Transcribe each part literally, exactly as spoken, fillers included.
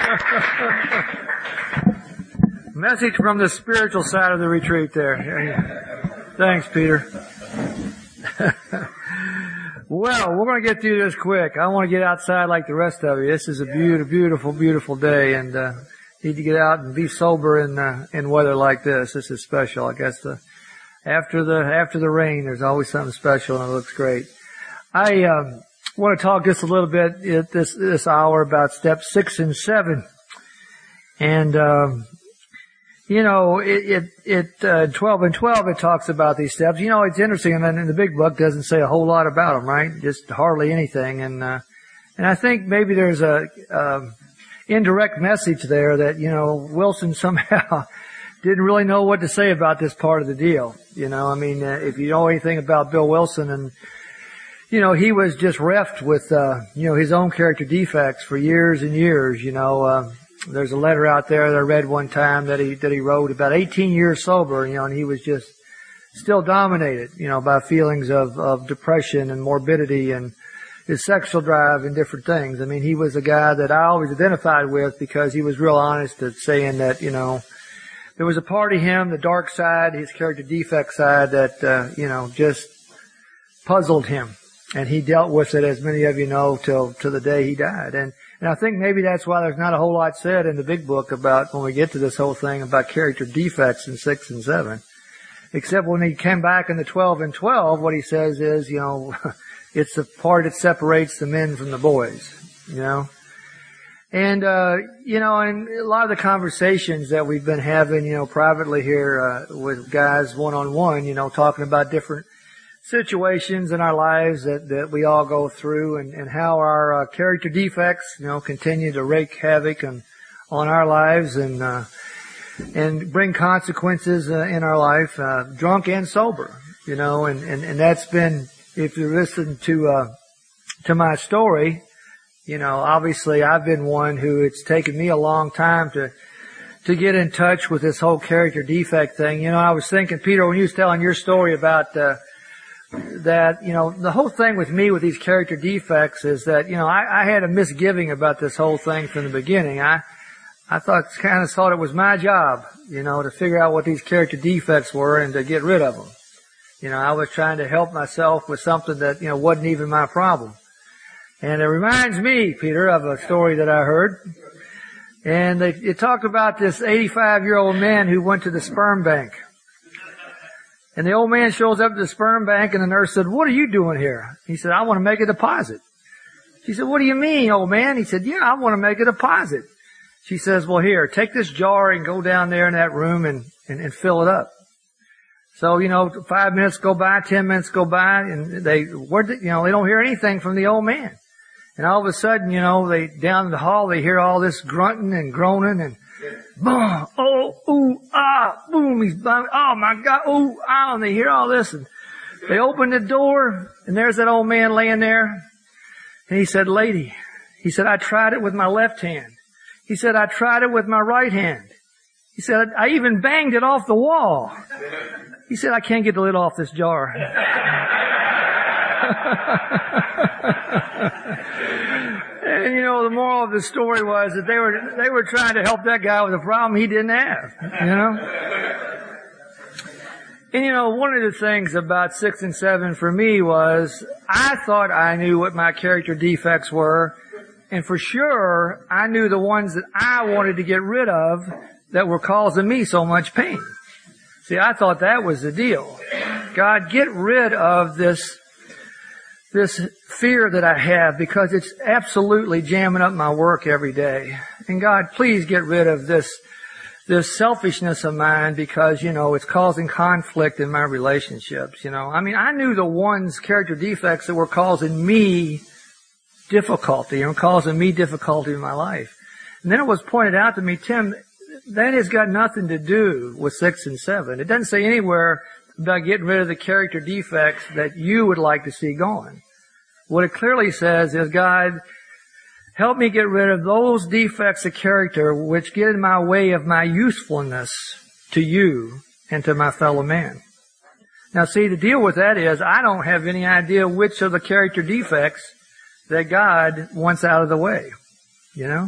Message from the spiritual side of the retreat there. Thanks, Peter. Well, we're going to get through this quick. I want to get outside like the rest of you. This is a beautiful, beautiful, beautiful day, and uh, need to get out and be sober in uh, in weather like this. This is special. I guess the after the after the rain, there's always something special, and it looks great. I um, want to talk just a little bit at this this hour about steps six and seven, and um, you know, it, it, it, uh, twelve and twelve, it talks about these steps. You know, it's interesting, and then in the big book doesn't say a whole lot about them, right? Just hardly anything. And, uh, and I think maybe there's a, um, indirect message there that, you know, Wilson somehow didn't really know what to say about this part of the deal. You know, I mean, uh, if you know anything about Bill Wilson, and, you know, he was just reft with, uh, you know, his own character defects for years and years, you know, uh, there's a letter out there that I read one time that he, that he wrote about eighteen years sober, you know, and he was just still dominated, you know, by feelings of, of depression and morbidity and his sexual drive and different things. I mean, he was a guy that I always identified with because he was real honest at saying that, you know, there was a part of him, the dark side, his character defect side that, uh, you know, just puzzled him. And he dealt with it, as many of you know, till, till the day he died. And, And I think maybe that's why there's not a whole lot said in the big book about, when we get to this whole thing, about character defects in six and seven. Except when he came back in the twelve and twelve, what he says is, you know, it's the part that separates the men from the boys, you know. And, uh, you know, and a lot of the conversations that we've been having, you know, privately here, uh, with guys one-on-one, you know, talking about different situations in our lives that, that we all go through, and, and how our uh, character defects, you know, continue to wreak havoc on, on our lives and, uh, and bring consequences uh, in our life, uh, drunk and sober, you know, and, and, and that's been, if you listen to, uh, to my story, you know, obviously I've been one who it's taken me a long time to, to get in touch with this whole character defect thing. You know, I was thinking, Peter, when you was telling your story about, uh, that, you know, the whole thing with me with these character defects is that, you know, I, I had a misgiving about this whole thing from the beginning. I, I thought, kind of thought it was my job, you know, to figure out what these character defects were and to get rid of them. You know, I was trying to help myself with something that, you know, wasn't even my problem. And it reminds me, Peter, of a story that I heard. And they, it talked about this eighty-five-year-old man who went to the sperm bank. And the old man shows up to the sperm bank, and the nurse said, "What are you doing here?" He said, "I want to make a deposit." She said, "What do you mean, old man?" He said, "Yeah, I want to make a deposit." She says, "Well, here, take this jar and go down there in that room and, and, and fill it up." So, you know, five minutes go by, ten minutes go by, and they, where, you know, they don't hear anything from the old man. And all of a sudden, you know, they, down in the hall, they hear all this grunting and groaning and, boom, oh, ooh, ah, boom, he's, oh my God, ooh, ah, and they hear all this, and they open the door, and there's that old man laying there, and he said, "Lady," he said, "I tried it with my left hand." He said, "I tried it with my right hand." He said, "I even banged it off the wall." He said, "I can't get the lid off this jar." And you know, the moral of the story was that they were, they were trying to help that guy with a problem he didn't have, you know? And you know, one of the things about six and seven for me was, I thought I knew what my character defects were, and for sure, I knew the ones that I wanted to get rid of that were causing me so much pain. See, I thought that was the deal. God, get rid of this this fear that I have, because it's absolutely jamming up my work every day. And God, please get rid of this, this selfishness of mine, because, you know, it's causing conflict in my relationships, you know. I mean, I knew the ones, character defects, that were causing me difficulty, and causing me difficulty in my life. And then it was pointed out to me, Tim, that has got nothing to do with six and seven. It doesn't say anywhere about getting rid of the character defects that you would like to see gone. What it clearly says is, God, help me get rid of those defects of character which get in my way of my usefulness to you and to my fellow man. Now see, the deal with that is, I don't have any idea which of the character defects that God wants out of the way. You know?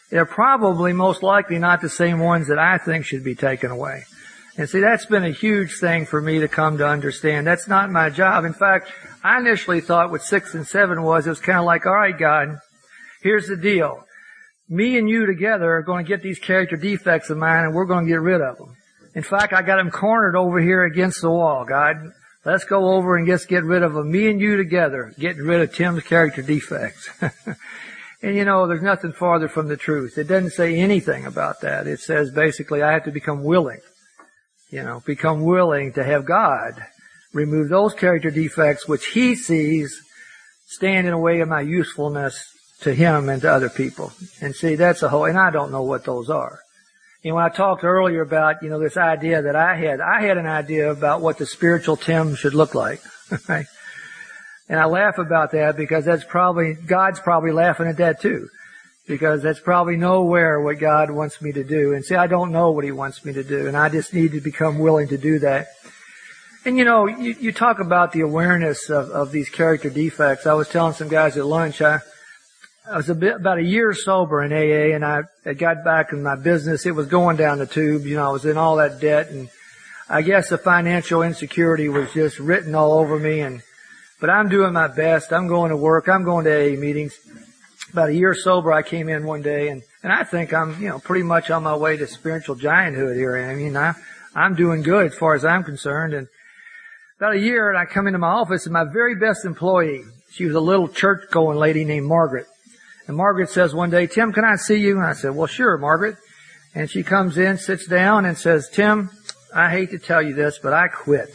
they're probably most likely not the same ones that I think should be taken away. And see, that's been a huge thing for me to come to understand. That's not my job. In fact, I initially thought what six and seven was, it was kind of like, all right, God, here's the deal. Me and you together are going to get these character defects of mine, and we're going to get rid of them. In fact, I got them cornered over here against the wall, God. Let's go over and just get rid of them. Me and you together, getting rid of Tim's character defects. And you know, there's nothing farther from the truth. It doesn't say anything about that. It says basically I have to become willing. You know, become willing to have God remove those character defects which He sees stand in the way of my usefulness to Him and to other people. And see, that's a whole, and I don't know what those are. You know, when I talked earlier about, you know, this idea that I had, I had an idea about what the spiritual Tim should look like. Right? And I laugh about that because that's probably, God's probably laughing at that too. Because that's probably nowhere what God wants me to do. And see, I don't know what He wants me to do. And I just need to become willing to do that. And you know, you, you talk about the awareness of, of these character defects. I was telling some guys at lunch, I, I was a bit, about a year sober in A A, and I, I got back in my business. It was going down the tube. You know, I was in all that debt, and I guess the financial insecurity was just written all over me. And but I'm doing my best. I'm going to work. I'm going to A A meetings. About a year sober, I came in one day, and, and I think I'm, you know, pretty much on my way to spiritual gianthood here. I mean, I, I'm doing good as far as I'm concerned. And about a year, and I come into my office, and my very best employee, she was a little church-going lady named Margaret. And Margaret says one day, Tim, can I see you? And I said, well, sure, Margaret. And she comes in, sits down, and says, Tim, I hate to tell you this, but I quit.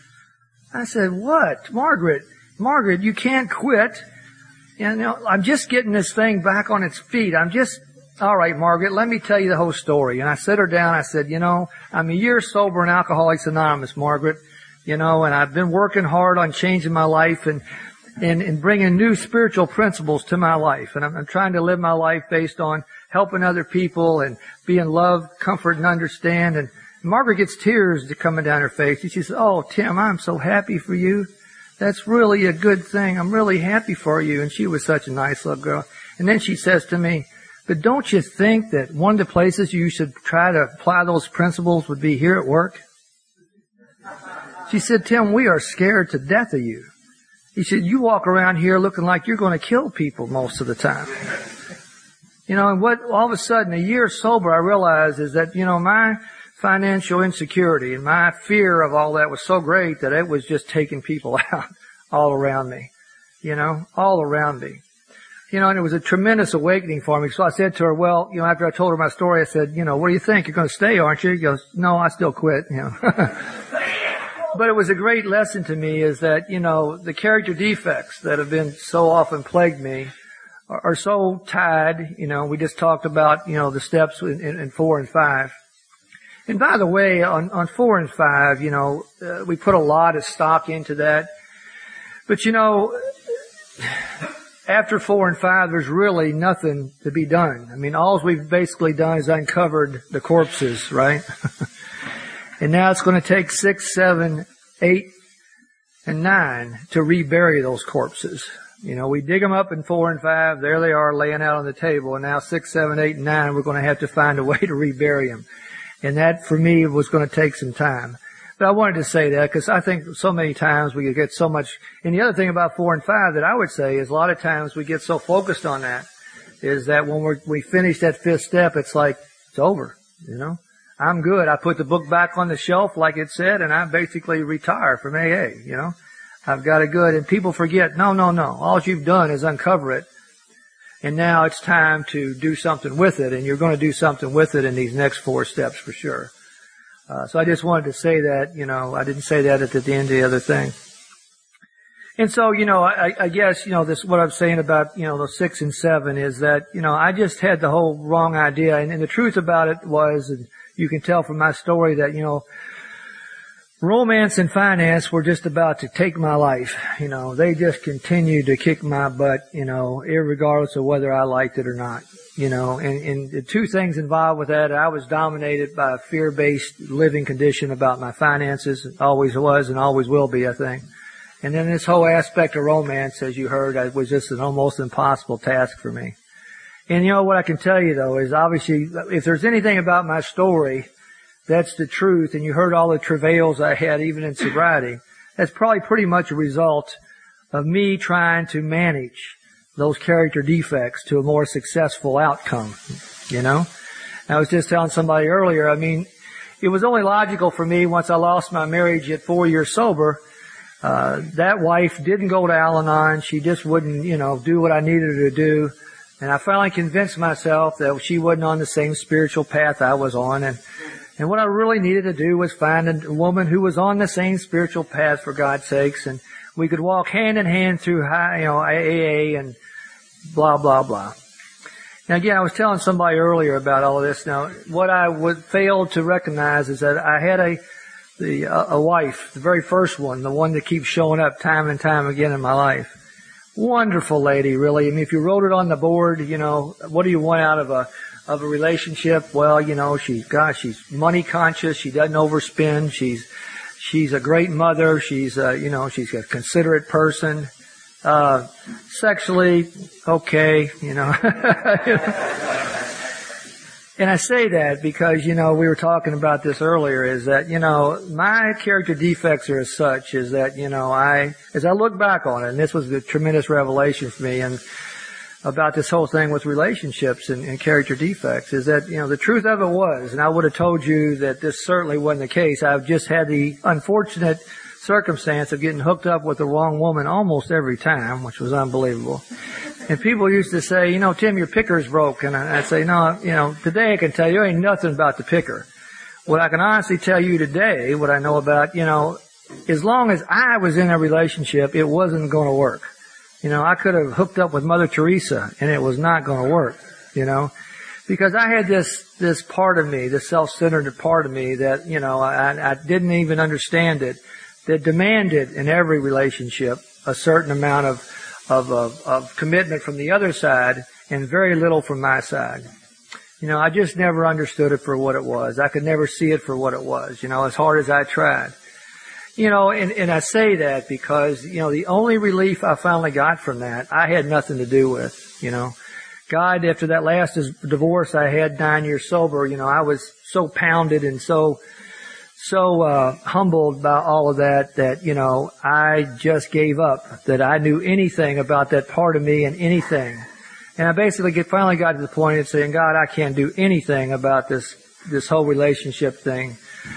I said, what? Margaret, Margaret, you can't quit. And, you know, I'm just getting this thing back on its feet. I'm just, all right, Margaret, let me tell you the whole story. And I set her down. I said, you know, I'm a year sober in Alcoholics Anonymous, Margaret, you know, and I've been working hard on changing my life and, and, and bringing new spiritual principles to my life. And I'm, I'm trying to live my life based on helping other people and being loved, comfort, and understand. And Margaret gets tears coming down her face. And she says, oh, Tim, I'm so happy for you. That's really a good thing. I'm really happy for you. And she was such a nice little girl. And then she says to me, but don't you think that one of the places you should try to apply those principles would be here at work? She said, Tim, we are scared to death of you. He said, you walk around here looking like you're going to kill people most of the time. You know, and what all of a sudden, a year sober, I realized is that, you know, my financial insecurity and my fear of all that was so great that it was just taking people out all around me, you know, all around me. You know, and it was a tremendous awakening for me. So I said to her, well, you know, after I told her my story, I said, you know, what do you think? You're going to stay, aren't you? She goes, no, I still quit, you know. But it was a great lesson to me is that, you know, the character defects that have been so often plagued me are, are so tied. You know, we just talked about, you know, the steps in, in, in four and five. And by the way, on, on four and five, you know, uh, we put a lot of stock into that. But, you know, after four and five, there's really nothing to be done. I mean, all we've basically done is uncovered the corpses, right? And now it's going to take six, seven, eight, and nine to rebury those corpses. You know, we dig them up in four and five. There they are laying out on the table. And now six, seven, eight, and nine, we're going to have to find a way to rebury them. And that, for me, was going to take some time. But I wanted to say that because I think so many times we get so much. And the other thing about four and five that I would say is a lot of times we get so focused on that is that when we're, we finish that fifth step, it's like, it's over, you know. I'm good. I put the book back on the shelf like it said, and I basically retire from A A, you know. I've got it good. And people forget, no, no, no. All you've done is uncover it. And now it's time to do something with it, and you're going to do something with it in these next four steps for sure. Uh, so I just wanted to say that, you know, I didn't say that at the end of the other thing. And so, you know, I, I guess, you know, this, what I'm saying about, you know, the six and seven is that, you know, I just had the whole wrong idea. And, and the truth about it was, and you can tell from my story that, you know, romance and finance were just about to take my life. You know, they just continued to kick my butt, you know, irregardless of whether I liked it or not. You know, and, and the two things involved with that, I was dominated by a fear-based living condition about my finances. Always was and always will be, I think. And then this whole aspect of romance, as you heard, was just an almost impossible task for me. And you know what I can tell you though is obviously if there's anything about my story that's the truth, and you heard all the travails I had even in sobriety, that's probably pretty much a result of me trying to manage those character defects to a more successful outcome, you know? I was just telling somebody earlier, I mean, it was only logical for me once I lost my marriage at four years sober. Uh, that wife didn't go to Al-Anon. She just wouldn't, you know, do what I needed her to do. And I finally convinced myself that she wasn't on the same spiritual path I was on. And, and what I really needed to do was find a woman who was on the same spiritual path, for God's sakes. And we could walk hand in hand through high, you know, A A and blah, blah, blah. Now again, I was telling somebody earlier about all of this. Now, what I would fail to recognize is that I had a, the, a wife, the very first one, the one that keeps showing up time and time again in my life. Wonderful lady, really. I mean, if you wrote it on the board, you know, what do you want out of a, of a relationship? Well, you know, she's, gosh, she's money conscious. She doesn't overspend. She's, she's a great mother. She's, uh, you know, she's a considerate person. Uh, sexually, okay, you know. And I say that because, you know, we were talking about this earlier, is that, you know, my character defects are as such, is that, you know, I, as I look back on it, and this was a tremendous revelation for me, and about this whole thing with relationships and, and character defects, is that, you know, the truth of it was, and I would have told you that this certainly wasn't the case, I've just had the unfortunate circumstance of getting hooked up with the wrong woman almost every time, which was unbelievable. And people used to say, you know, Tim, your picker's broke. And I'd say, no, you know, today I can tell you ain't nothing about the picker. What I can honestly tell you today, what I know about, you know, as long as I was in a relationship, it wasn't going to work. You know, I could have hooked up with Mother Teresa and it was not going to work, you know, because I had this, this part of me, this self-centered part of me that, you know, I, I didn't even understand it, that demanded in every relationship a certain amount of Of, of, of commitment from the other side and very little from my side. You know, I just never understood it for what it was. I could never see it for what it was, you know, as hard as I tried. You know, and, and I say that because, you know, the only relief I finally got from that, I had nothing to do with, you know. God, after that last divorce I had nine years sober, you know, I was so pounded and so so uh humbled by all of that that, you know, I just gave up that I knew anything about that part of me and anything. And I basically get, finally got to the point of saying, God, I can't do anything about this this whole relationship thing.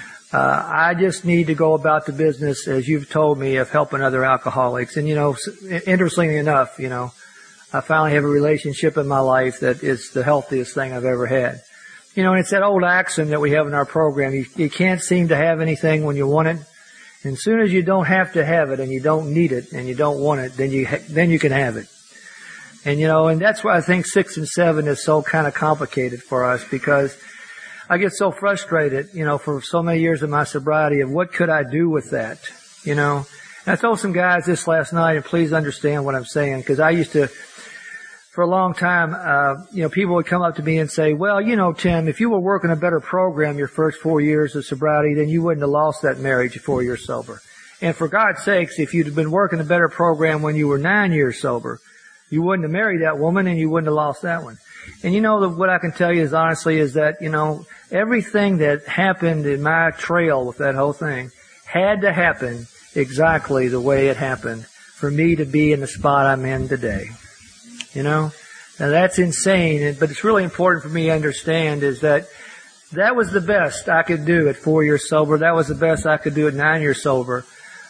Uh I just need to go about the business, as you've told me, of helping other alcoholics. And, you know, interestingly enough, you know, I finally have a relationship in my life that is the healthiest thing I've ever had. You know, and it's that old axiom that we have in our program. You, you can't seem to have anything when you want it. And as soon as you don't have to have it and you don't need it and you don't want it, then you, ha- then you can have it. And, you know, and that's why I think six and seven is so kind of complicated for us, because I get so frustrated, you know, for so many years of my sobriety of what could I do with that, you know. And I told some guys this last night, and please understand what I'm saying, because I used to, for a long time, uh, you know, people would come up to me and say, well, you know, Tim, if you were working a better program your first four years of sobriety, then you wouldn't have lost that marriage at four years sober. And for God's sakes, if you'd have been working a better program when you were nine years sober, you wouldn't have married that woman and you wouldn't have lost that one. And you know, the, what I can tell you is honestly is that, you know, everything that happened in my trail with that whole thing had to happen exactly the way it happened for me to be in the spot I'm in today. You know, now that's insane, but it's really important for me to understand is that that was the best I could do at four years sober. That was the best I could do at nine years sober.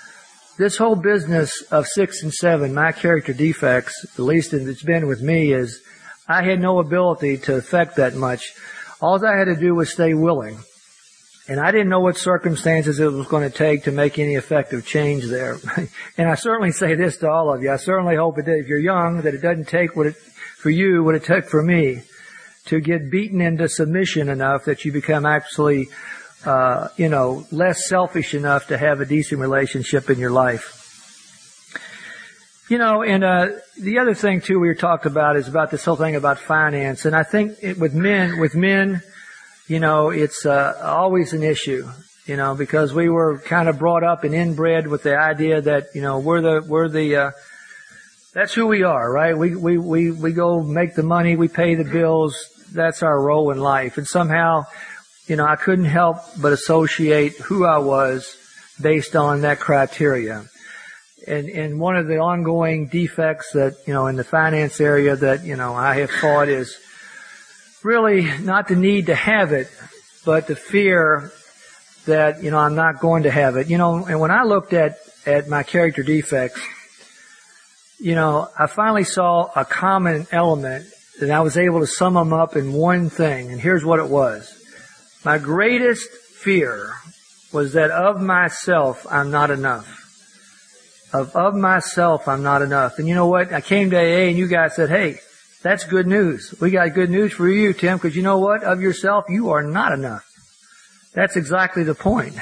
This whole business of six and seven, my character defects, at least it's been with me, is I had no ability to affect that much. All I had to do was stay willing. And I didn't know what circumstances it was going to take to make any effective change there. And I certainly say this to all of you. I certainly hope that if you're young, that it doesn't take what it, for you, what it took for me to get beaten into submission enough that you become actually, uh, you know, less selfish enough to have a decent relationship in your life. You know, and, uh, the other thing too we were talked about is about this whole thing about finance. And I think it, with men, with men, you know, it's uh, always an issue, you know, because we were kind of brought up and inbred with the idea that, you know, we're the we're the uh, That's who we are, right? We, we, we, we go make the money, we pay the bills. That's our role in life. And somehow, you know, I couldn't help but associate who I was based on that criteria. And, and one of the ongoing defects that, you know, in the finance area that, you know, I have fought is really not the need to have it, but the fear that, you know, I'm not going to have it. You know, and when I looked at, at my character defects, you know, I finally saw a common element and I was able to sum them up in one thing. And here's what it was. My greatest fear was that of myself, I'm not enough. Of, of myself, I'm not enough. And you know what? I came to A A and you guys said, hey, that's good news. We got good news for you, Tim, because you know what? Of yourself, you are not enough. That's exactly the point.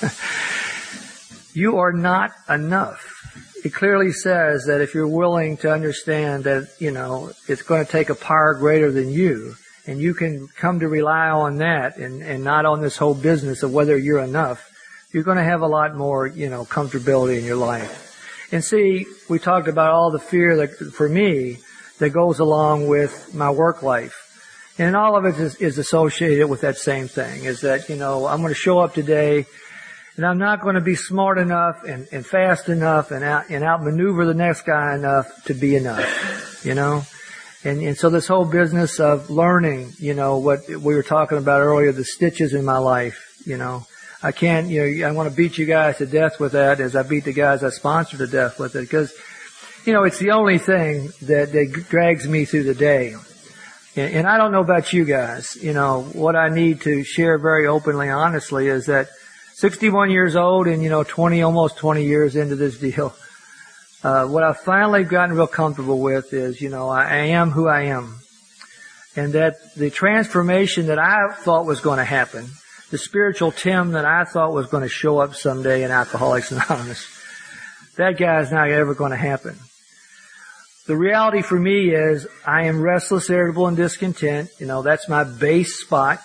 You are not enough. It clearly says that if you're willing to understand that, you know, it's going to take a power greater than you, and you can come to rely on that and, and not on this whole business of whether you're enough, you're going to have a lot more, you know, comfortability in your life. And see, we talked about all the fear that, for me, that goes along with my work life. And all of it is, is associated with that same thing, is that, you know, I'm going to show up today and I'm not going to be smart enough and, and fast enough and out, and outmaneuver the next guy enough to be enough, you know. And, and so this whole business of learning, you know, what we were talking about earlier, the stitches in my life, you know. I can't, you know, I want to beat you guys to death with that as I beat the guys I sponsor to death with it because, you know, it's the only thing that, that drags me through the day. And, and I don't know about you guys, you know, what I need to share very openly, honestly, is that sixty-one years old and, you know, twenty, almost twenty years into this deal, uh, what I've finally gotten real comfortable with is, you know, I, I am who I am. And that the transformation that I thought was going to happen, the spiritual Tim that I thought was going to show up someday in Alcoholics Anonymous, that guy's not ever going to happen. The reality for me is I am restless, irritable, and discontent. You know, that's my base spot.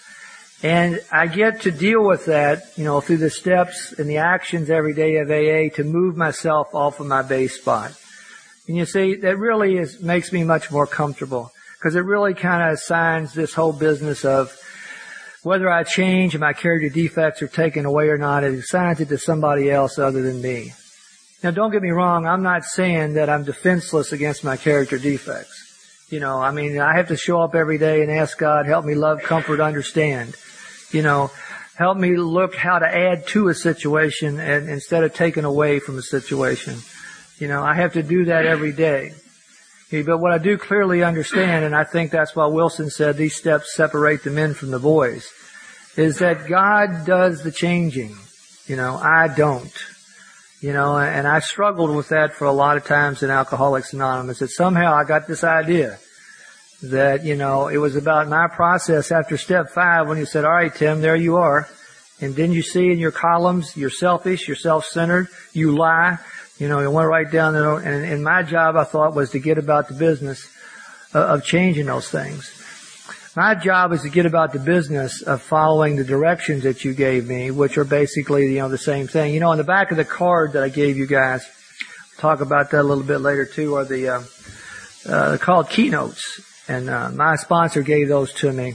And I get to deal with that, you know, through the steps and the actions every day of A A to move myself off of my base spot. And you see, that really is, makes me much more comfortable because it really kind of assigns this whole business of whether I change and my character defects are taken away or not, it assigns it to somebody else other than me. Now, don't get me wrong. I'm not saying that I'm defenseless against my character defects. You know, I mean, I have to show up every day and ask God, help me love, comfort, understand. You know, help me look how to add to a situation and instead of taking away from a situation. You know, I have to do that every day. Okay, but what I do clearly understand, and I think that's why Wilson said these steps separate the men from the boys, is that God does the changing. You know, I don't. You know, and I struggled with that for a lot of times in Alcoholics Anonymous, that somehow I got this idea that, you know, it was about my process after step five when you said, all right, Tim, there you are. And didn't you see in your columns, you're selfish, you're self-centered, you lie. You know, it went right down there. And, and my job, I thought, was to get about the business of, of changing those things. My job is to get about the business of following the directions that you gave me, which are basically, you know, the same thing. You know, on the back of the card that I gave you guys, talk about that a little bit later too, are the, uh, uh, called keynotes. And, uh, my sponsor gave those to me.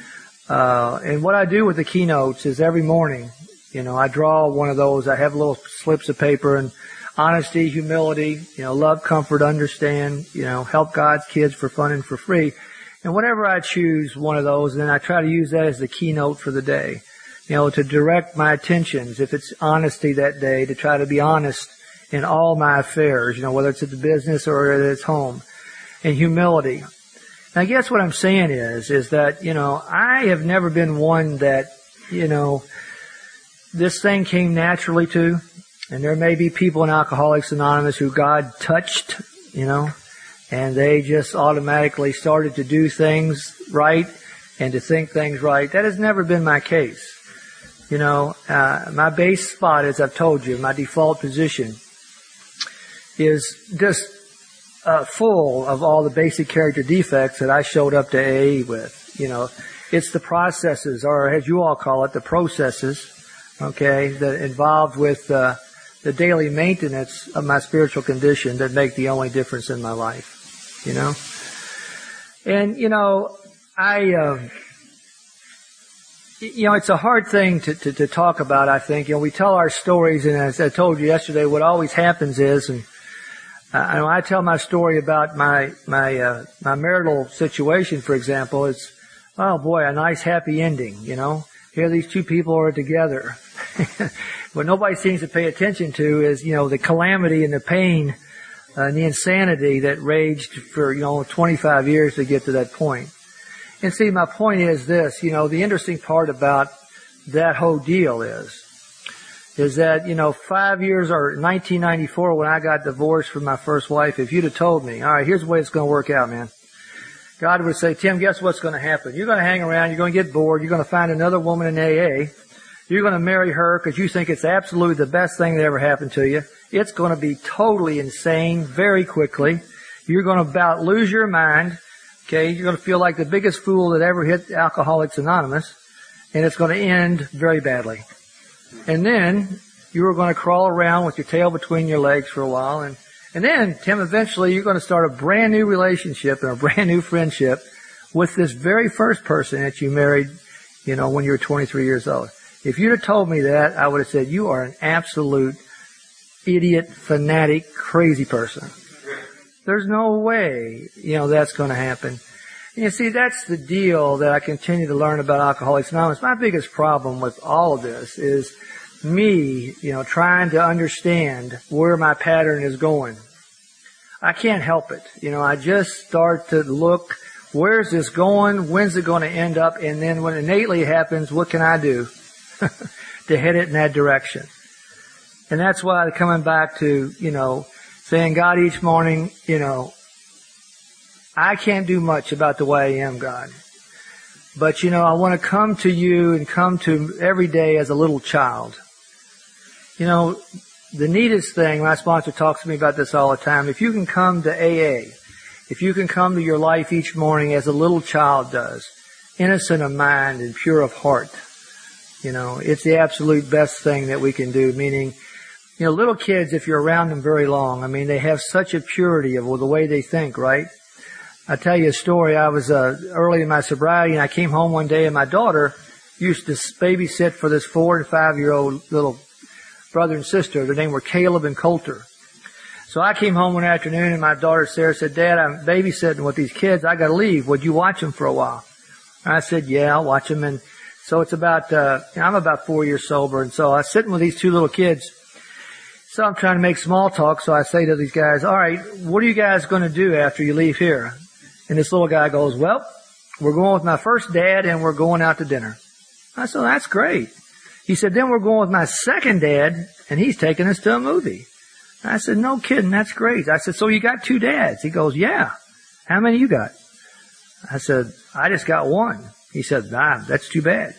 Uh, and what I do with the keynotes is every morning, you know, I draw one of those. I have little slips of paper and honesty, humility, you know, love, comfort, understand, you know, help God's kids for fun and for free. And whenever I choose one of those, then I try to use that as the keynote for the day, you know, to direct my attentions, if it's honesty that day, to try to be honest in all my affairs, you know, whether it's at the business or at its home, and humility. And I guess what I'm saying is, is that, you know, I have never been one that, you know, this thing came naturally to, and there may be people in Alcoholics Anonymous who God touched, you know, and they just automatically started to do things right and to think things right. That has never been my case. You know, uh, my base spot, as I've told you, my default position is just uh, full of all the basic character defects that I showed up to A A with. You know, it's the processes, or as you all call it, the processes, okay, that involved with uh, the daily maintenance of my spiritual condition that make the only difference in my life, you know? And, you know, I, um, you know, it's a hard thing to, to, to talk about, I think. You know, we tell our stories, and as I told you yesterday, what always happens is, and uh, when I tell my story about my, my, uh, my marital situation, for example, it's, oh boy, a nice happy ending, you know? Here these two people are together. What nobody seems to pay attention to is, you know, the calamity and the pain uh, and the insanity that raged for, you know, twenty-five years to get to that point. And see, my point is this, you know, the interesting part about that whole deal is, is that, you know, five years or nineteen ninety-four when I got divorced from my first wife, if you'd have told me, all right, here's the way it's going to work out, man. God would say, Tim, guess what's going to happen? You're going to hang around, you're going to get bored, you're going to find another woman in A A, you're going to marry her because you think it's absolutely the best thing that ever happened to you. It's going to be totally insane very quickly. You're going to about lose your mind. Okay, you're going to feel like the biggest fool that ever hit Alcoholics Anonymous, and it's going to end very badly. And then you are going to crawl around with your tail between your legs for a while, and and then, Tim, eventually you're going to start a brand new relationship and a brand new friendship with this very first person that you married, you know, when you were twenty-three years old. If you'd have told me that, I would have said, you are an absolute idiot, fanatic, crazy person. There's no way, you know, that's going to happen. And you see, that's the deal that I continue to learn about Alcoholics Anonymous. My biggest problem with all of this is me, you know, trying to understand where my pattern is going. I can't help it. You know, I just start to look, where's this going? When's it going to end up? And then when innately happens, what can I do to head it in that direction? And that's why coming back to, you know, saying, God, each morning, you know, I can't do much about the way I am, God. But, you know, I want to come to you and come to every day as a little child. You know, the neatest thing, my sponsor talks to me about this all the time, if you can come to A A, if you can come to your life each morning as a little child does, innocent of mind and pure of heart, you know, it's the absolute best thing that we can do, meaning, you know, little kids, if you're around them very long, I mean, they have such a purity of the way they think, right? I'll tell you a story. I was uh, early in my sobriety, and I came home one day, and my daughter used to babysit for this four and five-year-old little brother and sister. Their name were Caleb and Coulter. So I came home one afternoon, and my daughter Sarah said, Dad, I'm babysitting with these kids. I got to leave. Would you watch them for a while? And I said, yeah, I'll watch them. And so it's about, uh, I'm about four years sober, and so I was sitting with these two little kids. So I'm trying to make small talk, so I say to these guys, all right, what are you guys going to do after you leave here? And this little guy goes, well, we're going with my first dad, and we're going out to dinner. I said, that's great. He said, then we're going with my second dad, and he's taking us to a movie. I said, no kidding, that's great. I said, so you got two dads? He goes, yeah. How many you got? I said, I just got one. He said, nah, that's too bad.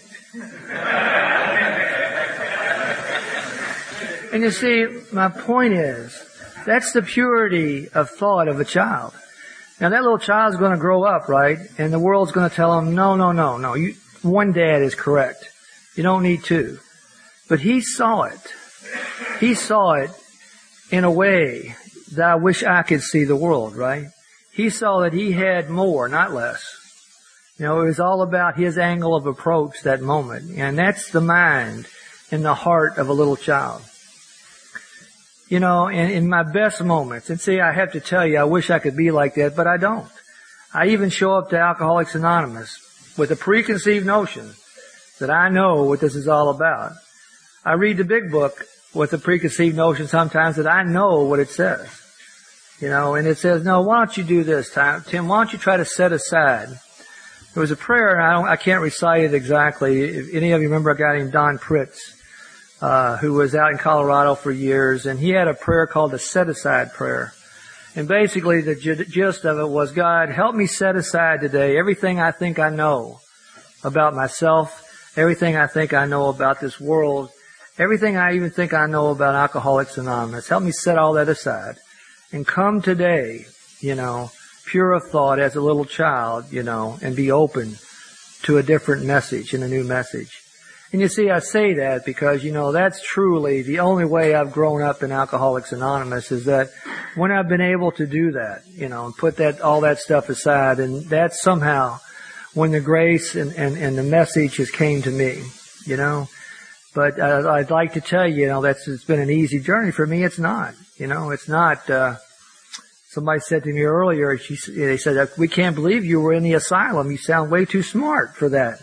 And you see, my point is, that's the purity of thought of a child. Now that little child's going to grow up, right? And the world's going to tell him, no, no, no, no, you, one dad is correct. You don't need two. But he saw it. He saw it in a way that I wish I could see the world, right? He saw that he had more, not less. You know, it was all about his angle of approach that moment. And that's the mind and the heart of a little child. You know, in, in my best moments, and see, I have to tell you, I wish I could be like that, but I don't. I even show up to Alcoholics Anonymous with a preconceived notion that I know what this is all about. I read the big book with a preconceived notion sometimes that I know what it says. You know, and it says, no, why don't you do this, Tim? Why don't you try to set aside? There was a prayer, and I, don't, I can't recite it exactly. If any of you remember a guy named Don Pritz, uh, who was out in Colorado for years, and he had a prayer called the set-aside prayer. And basically the gist of it was, God, help me set aside today everything I think I know about myself, everything I think I know about this world, everything I even think I know about Alcoholics Anonymous. Help me set all that aside and come today, you know, pure of thought as a little child, you know, and be open to a different message and a new message. And you see, I say that because, you know, that's truly the only way I've grown up in Alcoholics Anonymous is that when I've been able to do that, you know, and put that, all that stuff aside, and that's somehow when the grace and, and, and the message has came to me, you know. But uh, I'd like to tell you, you know, that's, it's been an easy journey for me. It's not, you know, it's not, uh, somebody said to me earlier, she, they said, we can't believe you were in the asylum. You sound way too smart for that.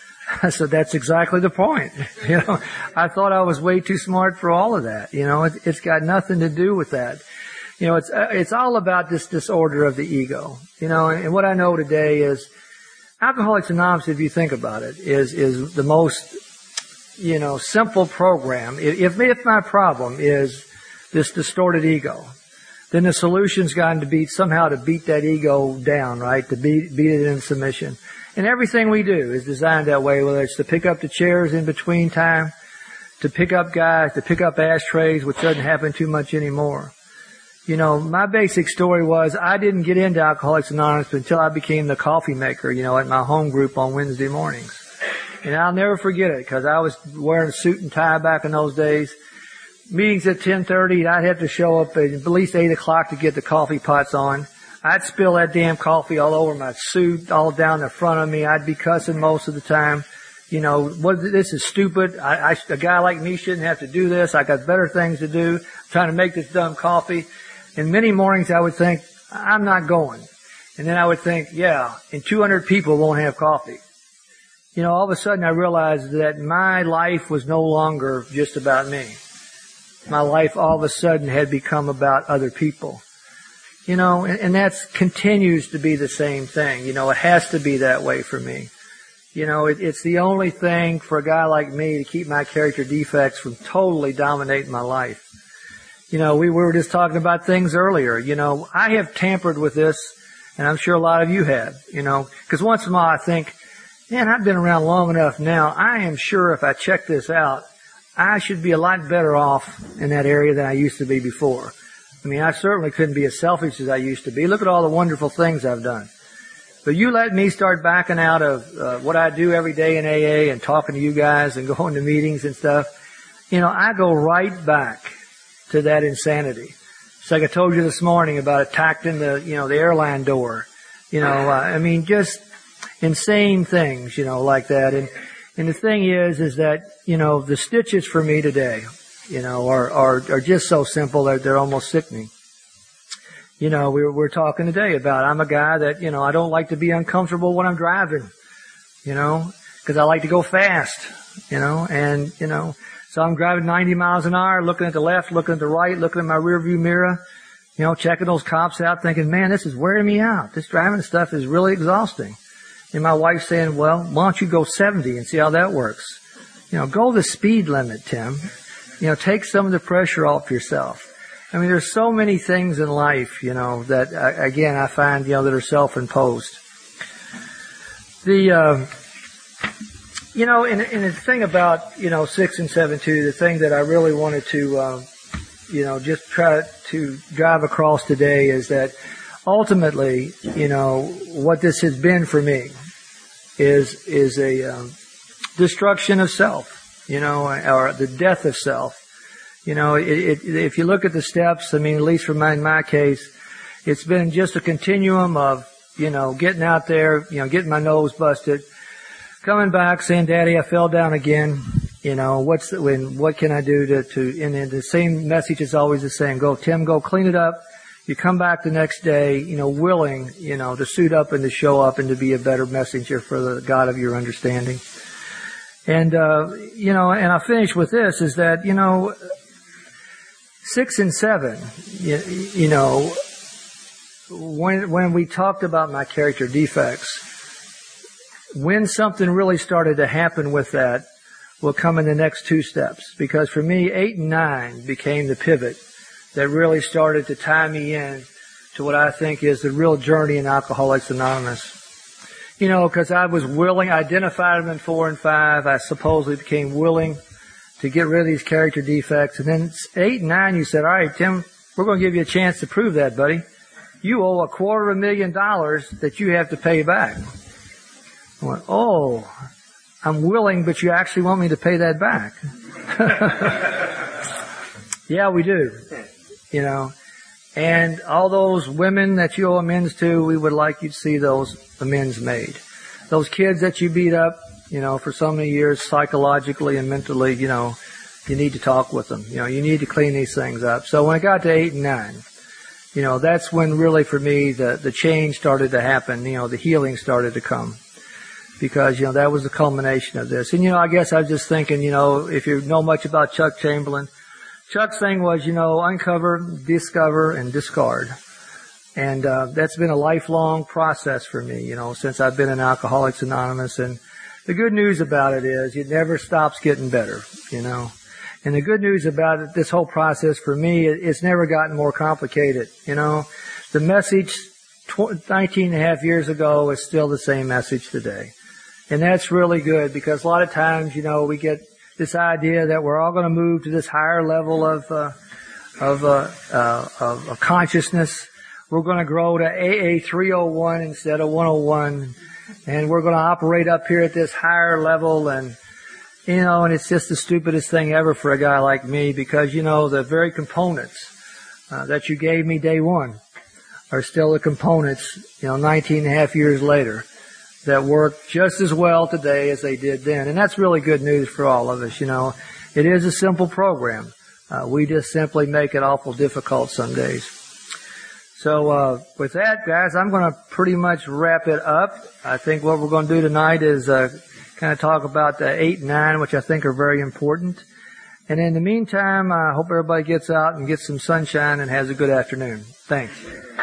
I said, that's exactly the point. You know, I thought I was way too smart for all of that. You know, it, it's got nothing to do with that. You know, it's, uh, it's all about this disorder of the ego. You know, and, and what I know today is Alcoholics Anonymous, if you think about it, is, is the most, you know, simple program. If, if my problem is this distorted ego, then the solution's got to be somehow to beat that ego down, right? To beat, beat it in submission. And everything we do is designed that way, whether it's to pick up the chairs in between time, to pick up guys, to pick up ashtrays, which doesn't happen too much anymore. You know, my basic story was I didn't get into Alcoholics Anonymous until I became the coffee maker, you know, at my home group on Wednesday mornings. And I'll never forget it because I was wearing a suit and tie back in those days. Meetings at ten thirty, I'd have to show up at at least eight o'clock to get the coffee pots on. I'd spill that damn coffee all over my suit, all down the front of me. I'd be cussing most of the time. You know, what, this is stupid. I, I, a guy like me shouldn't have to do this. I got better things to do. I'm trying to make this dumb coffee. And many mornings I would think, I'm not going. And then I would think, yeah, and two hundred people won't have coffee. You know, all of a sudden I realized that my life was no longer just about me. My life all of a sudden had become about other people. You know, and, and that continues to be the same thing. You know, it has to be that way for me. You know, it, it's the only thing for a guy like me to keep my character defects from totally dominating my life. You know, we were just talking about things earlier. You know, I have tampered with this, and I'm sure a lot of you have, you know, because once in a while I think, man, I've been around long enough now. I am sure if I check this out, I should be a lot better off in that area than I used to be before. I mean, I certainly couldn't be as selfish as I used to be. Look at all the wonderful things I've done. But you let me start backing out of uh, what I do every day in A A and talking to you guys and going to meetings and stuff. You know, I go right back to that insanity. It's like I told you this morning about attacking the, you know, the airline door. You know, uh, I mean, just insane things, you know, like that. And, and the thing is, is that, you know, the stitches for me today, you know, are, are, are just so simple that they're almost sickening. You know, we we're, we're talking today about, I'm a guy that, you know, I don't like to be uncomfortable when I'm driving, you know, because I like to go fast, you know, and, you know, so I'm driving ninety miles an hour, looking at the left, looking at the right, looking at my rearview mirror, you know, checking those cops out, thinking, man, this is wearing me out. This driving stuff is really exhausting. And my wife's saying, well, why don't you go seventy and see how that works? You know, go the speed limit, Tim. You know, take some of the pressure off yourself. I mean, there's so many things in life, you know, that, uh, again, I find, you know, that are self-imposed. The, uh, you know, and, and the thing about, you know, six and seven two, the thing that I really wanted to, uh, you know, just try to drive across today is that ultimately, you know, what this has been for me is, is a, um, destruction of self, you know, or the death of self. You know, it, it, if you look at the steps, I mean, at least for my, in my case, it's been just a continuum of, you know, getting out there, you know, getting my nose busted, coming back, saying, Daddy, I fell down again. You know, what's the, when, what can I do to, to, and then the same message is always the same. Go, Tim, go clean it up. You come back the next day, you know, willing, you know, to suit up and to show up and to be a better messenger for the God of your understanding. And, uh, you know, and I'll finish with this is that, you know, six and seven, you, you know, when, when we talked about my character defects, when something really started to happen with that will come in the next two steps. Because for me, eight and nine became the pivot that really started to tie me in to what I think is the real journey in Alcoholics Anonymous. You know, because I was willing, I identified them in four and five. I supposedly became willing to get rid of these character defects. And then eight and nine, you said, all right, Tim, we're going to give you a chance to prove that, buddy. You owe a quarter of a million dollars that you have to pay back. I went, oh, I'm willing, but you actually want me to pay that back. Yeah, we do. You know, and all those women that you owe amends to, we would like you to see those amends made. Those kids that you beat up, you know, for so many years psychologically and mentally, you know, you need to talk with them. You know, you need to clean these things up. So when I got to eight and nine, you know, that's when really for me the, the change started to happen. You know, the healing started to come. Because, you know, that was the culmination of this. And, you know, I guess I was just thinking, you know, if you know much about Chuck Chamberlain, Chuck's thing was, you know, uncover, discover, and discard. And uh, that's been a lifelong process for me, you know, since I've been in Alcoholics Anonymous. And the good news about it is it never stops getting better, you know. And the good news about it, this whole process for me, it, it's never gotten more complicated, you know. The message tw- nineteen and a half years ago is still the same message today. And that's really good because a lot of times, you know, we get this idea that we're all going to move to this higher level of, uh, of, uh, uh, of, of consciousness. We're going to grow to A A three oh one instead of one oh one. And we're going to operate up here at this higher level. And, you know, and it's just the stupidest thing ever for a guy like me because, you know, the very components uh, that you gave me day one are still the components, you know, nineteen and a half years later, that work just as well today as they did then. And that's really good news for all of us, you know. It is a simple program. Uh, we just simply make it awful difficult some days. So, uh, with that, guys, I'm going to pretty much wrap it up. I think what we're going to do tonight is, uh, kind of talk about the eight and nine, which I think are very important. And in the meantime, I hope everybody gets out and gets some sunshine and has a good afternoon. Thanks.